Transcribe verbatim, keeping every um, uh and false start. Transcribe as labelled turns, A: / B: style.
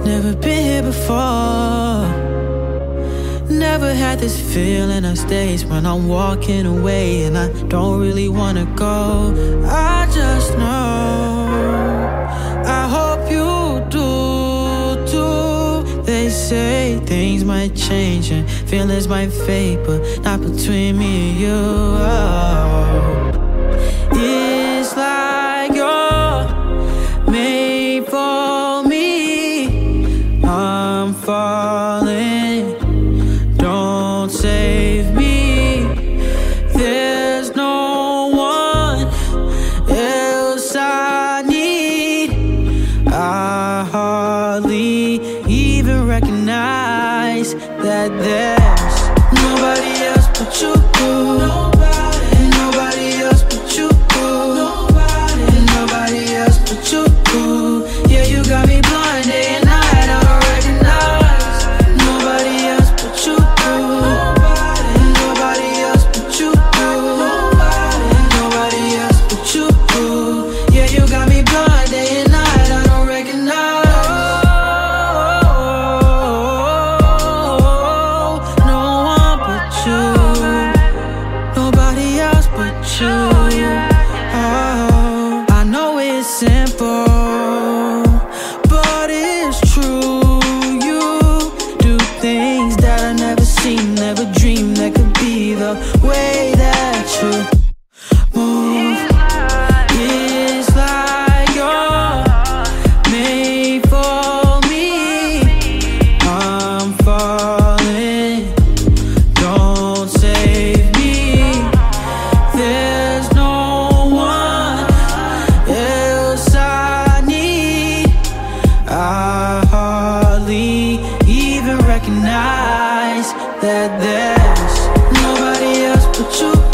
A: Never been here before. Never had this feeling on stage when I'm walking away and I don't really wanna go. I just know, I hope you do too. They say things might change and feelings might fade, but not between me and you. Oh. It's like you're made for me. I'm falling, don't save me. There's no one else I need. I hardly even recognize that there's nobody else but you. Nobody, nobody else but you. Nobody, nobody else but you. Yeah, you got me blind day and night. I don't recognize nobody else but you. Nobody, nobody else but you. Nobody, nobody else but you. Yeah, you got me blind day and night. I don't recognize no one but you. Nobody else but you. Oh, I know it's simple, but it's true. You do things that I never seen, never dreamed that could be the way that you move. It's like you're made for me. I'm falling, don't save me. There's no one else I need. I hardly even recognize that there's nobody else but you.